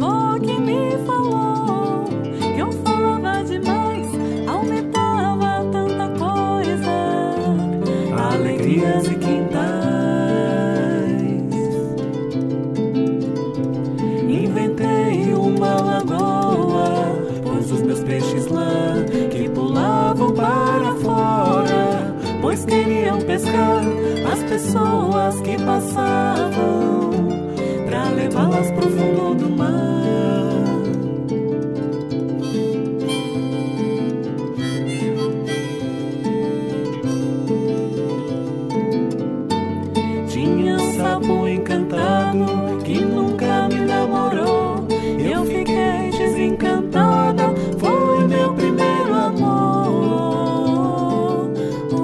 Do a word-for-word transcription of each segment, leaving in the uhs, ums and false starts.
avó que me falou que eu falava demais, aumentava tanta coisa, alegrias e quintais. Inventei uma lagoa, pus os meus peixes lá, que pulavam para fora, pois queriam pescar as pessoas que passavam, pra levá-las pro fundo do mar. Tinha sapo encantado que nunca me namorou, eu fiquei desencantada, foi meu primeiro amor.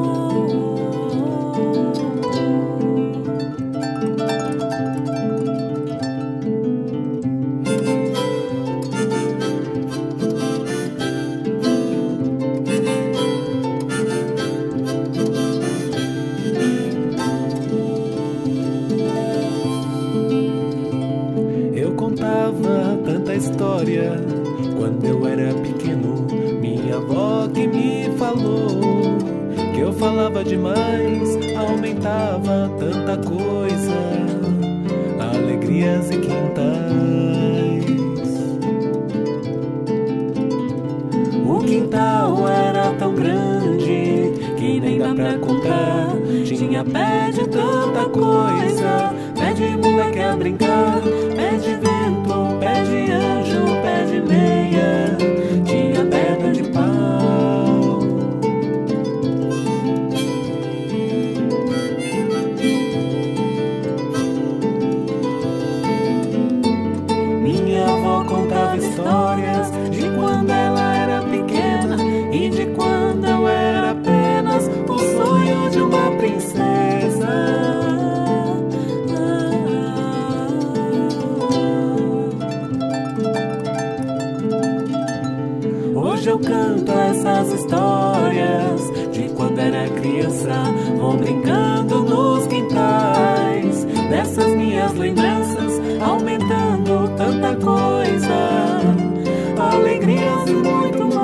Eu contava tanta história quando eu era pequeno, minha avó que me falou que eu falava demais, aumentava tanta coisa, alegrias e quintais. O quintal era tão grande que nem dá pra contar, tinha pé de tanta coisa, pé de moleque a brincar, pé de vento, pé de anjo, pé de meia, tinha pedra de pau. Minha avó contava histórias de quando ela era pequena e de quando eu era apenas o sonho de uma princesa. Hoje eu canto essas histórias de quando era criança, vou brincando nos quintais dessas minhas lembranças, aumentando tanta coisa, alegrias e muito mais.